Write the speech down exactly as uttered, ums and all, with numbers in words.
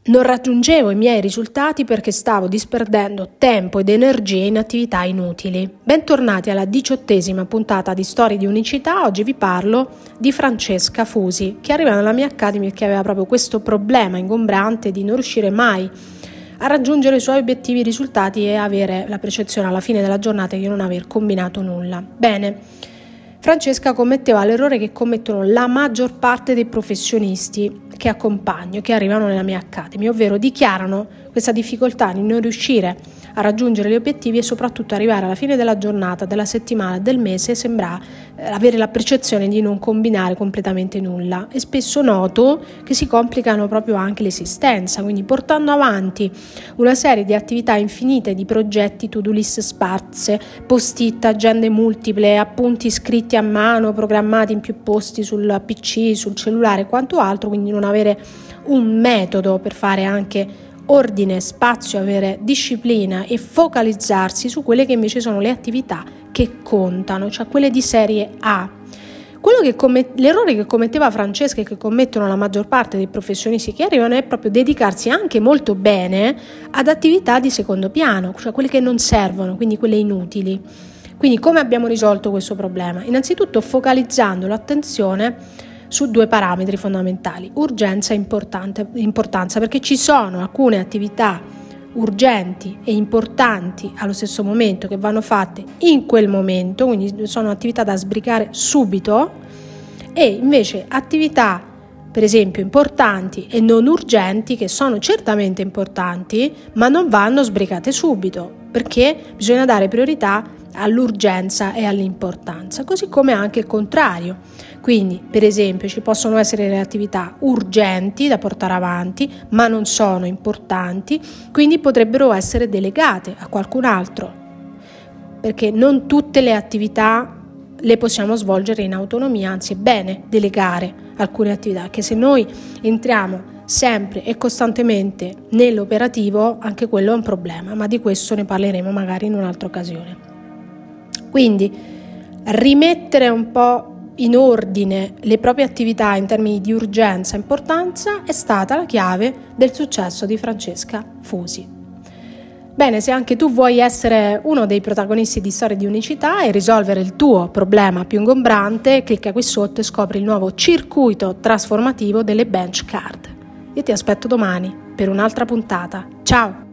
non raggiungevo i miei risultati perché stavo disperdendo tempo ed energie in attività inutili. Bentornati alla diciottesima puntata di Storie di Unicità. Oggi vi parlo di Francesca Fusi, che arriva nella mia Academy e che aveva proprio questo problema ingombrante di non riuscire mai a raggiungere i suoi obiettivi, risultati e avere la percezione alla fine della giornata di non aver combinato nulla. Bene, Francesca commetteva l'errore che commettono la maggior parte dei professionisti che accompagno, che arrivano nella mia Academy, ovvero dichiarano questa difficoltà di non riuscire a raggiungere gli obiettivi e soprattutto arrivare alla fine della giornata, della settimana, del mese, sembra eh, avere la percezione di non combinare completamente nulla, e spesso noto che si complicano proprio anche l'esistenza, quindi portando avanti una serie di attività infinite, di progetti, to-do list sparse, post-it, agende multiple, appunti scritti a mano, programmati in più posti sul P C, sul cellulare e quanto altro, quindi non avere un metodo per fare anche ordine, spazio, avere disciplina e focalizzarsi su quelle che invece sono le attività che contano, cioè quelle di serie A. Quello che commet- l'errore che commetteva Francesca e che commettono la maggior parte dei professionisti che arrivano è proprio dedicarsi anche molto bene ad attività di secondo piano, cioè quelle che non servono, quindi quelle inutili. Quindi come abbiamo risolto questo problema? Innanzitutto focalizzando l'attenzione su due parametri fondamentali: urgenza e importanza, perché ci sono alcune attività urgenti e importanti allo stesso momento che vanno fatte in quel momento, quindi sono attività da sbrigare subito, e invece attività per esempio importanti e non urgenti che sono certamente importanti ma non vanno sbrigate subito, perché bisogna dare priorità all'urgenza e all'importanza, così come anche il contrario. Quindi per esempio ci possono essere le attività urgenti da portare avanti ma non sono importanti, quindi potrebbero essere delegate a qualcun altro, perché non tutte le attività le possiamo svolgere in autonomia, anzi è bene delegare alcune attività, che se noi entriamo sempre e costantemente nell'operativo anche quello è un problema, ma di questo ne parleremo magari in un'altra occasione. Quindi rimettere un po' in ordine le proprie attività in termini di urgenza e importanza è stata la chiave del successo di Francesca Fusi. Bene, se anche tu vuoi essere uno dei protagonisti di Storie di Unicità e risolvere il tuo problema più ingombrante, clicca qui sotto e scopri il nuovo circuito trasformativo delle bench card. Io ti aspetto domani per un'altra puntata. Ciao!